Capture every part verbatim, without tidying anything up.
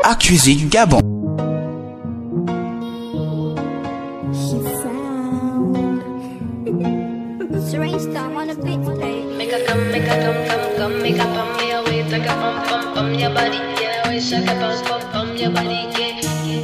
accusé du Gabon. Make a come, make a come, come, come, make a pump me away, take a pump, pump, pump your body, yeah, we shake a pump, pump, pump your body, yeah.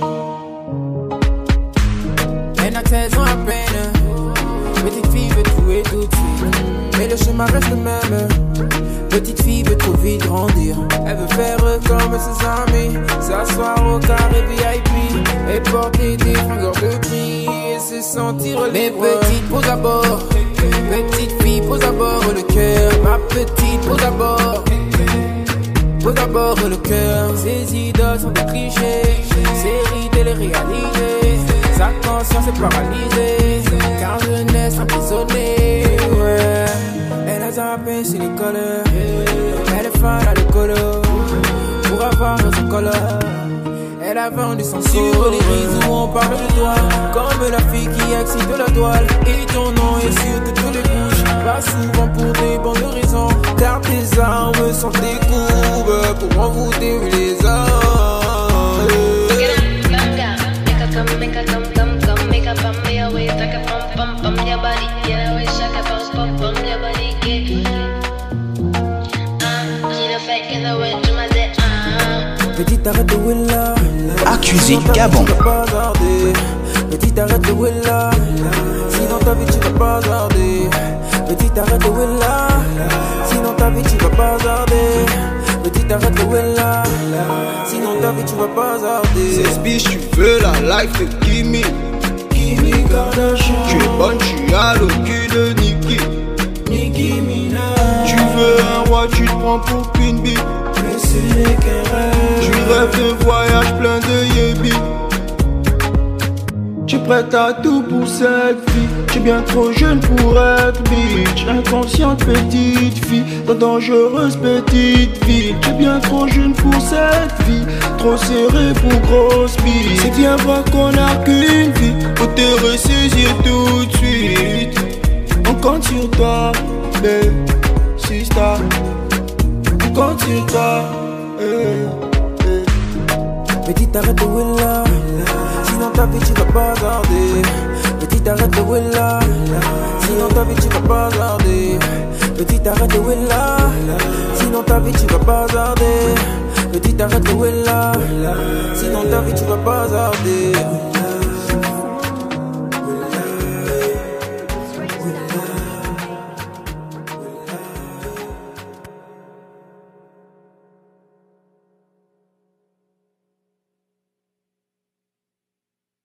Elle a seize ans à peine, petite fille veut tout et tout de suite, mais le chemin reste le même. Petite fille veut trop vite grandir, elle veut faire comme ses amis, s'asseoir au carré V I P, et porter des fringues hors de prix, et se sentir libre. Mais petite, pose à bord, petite fille, pose à bord le cœur, ma petite, pose à bord, pose à bord le cœur. Ses idoles sont des clichés, séries télé-réalisées, sa conscience est paralysée, car jeunesse emprisonnée, ouais. Elle a zappé sur les couleurs, elle est fan à l'écolo, pour avoir son color. Elle a vendu son sur les réseaux, on parle de toi, comme la fille qui excite la toile. Et ton nom est sur toutes les bouches, pas souvent pour des bonnes raisons, car tes armes sont des courbes pour envoûter les hommes. Come, make a come, come, come, make a pump me away, take a pump, pump, pump your body, yeah, we shake a pump, pump, pump your body, yeah. Ah, qui le fait que la ouais, tu m'as dit, ah. Petite arrête de Willa, accusé du Gabon. Petite arrête de Willa, sinon ta vie tu vas bazarder. Petite arrête de Willa, sinon ta vie tu vas bazarder. Petite arrête de Willa, sinon ta vie tu vas bazarder. C'est biche, tu veux la life de Kimi, Kimi Kardashian. Tu es bonne, tu as le cul de Nicki, Nicki Minaj. Tu veux un roi, tu te prends pour Queen Bee, mais ce n'est qu'un rêve. Tu rêves de voyage plein de yébi. Tu es prête à tout pour cette vie. Tu es bien trop jeune pour être bitch. Inconsciente petite fille, dans dangereuse petite ville. Tu es bien trop jeune pour cette vie, trop serré pour grosse bille. C'est bien voir qu'on a qu'une vie, faut te ressaisir tout de suite. On compte sur toi, babe, sister. On compte sur toi, eh, eh. Petite arrête de Willa, sinon ta vie tu vas bazarder. Petite arrête de Willa, sinon ta vie tu vas bazarder. Petite arrête de Willa, sinon ta vie tu vas bazarder. Petite arrête de Willa, sinon ta vie tu vas bazarder.